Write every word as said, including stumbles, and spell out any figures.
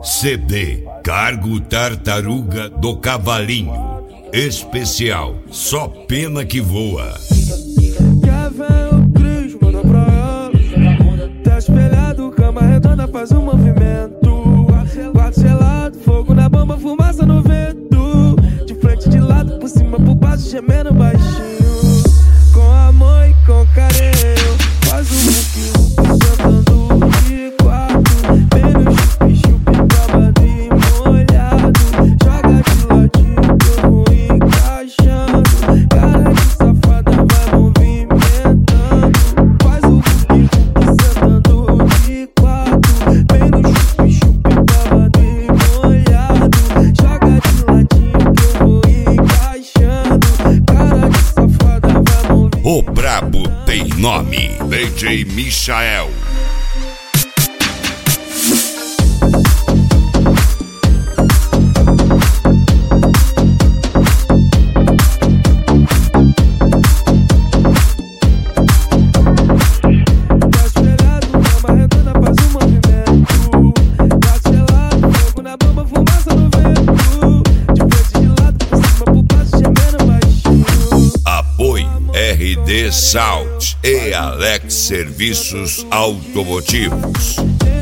C D Cargo Tartaruga do Cavalinho. Especial, só pena que voa. Quer ver o Cris, manda pra ela. Tá espelhado, cama redonda, faz um movimento. Quarto gelado, fogo na bomba, fumaça no vento. De frente, de lado, por cima, por baixo, gemendo baixinho. Com amor e com carinho, faz um muque, sentando de quatro. Vem no chupi-chupi, babado e molhado. Joga de ladinho, que eu vou encaixando. Cara de safada vai movimentando. Faz o muque, sentando de quatro. Vem no chupi-chupi, babado e molhado. Joga de ladinho, que eu vou encaixando. Cara de safada vai movimentando. O brabo tem nome, D J Michael. Tá espelhado, cama redonda, faz um movimento. Quarto gelado, fogo na bomba, fumaça no vento. De frente, de lado, por cima, por baixo, gemendo baixinho. Apoio R D Salt e Alex Serviços Automotivos.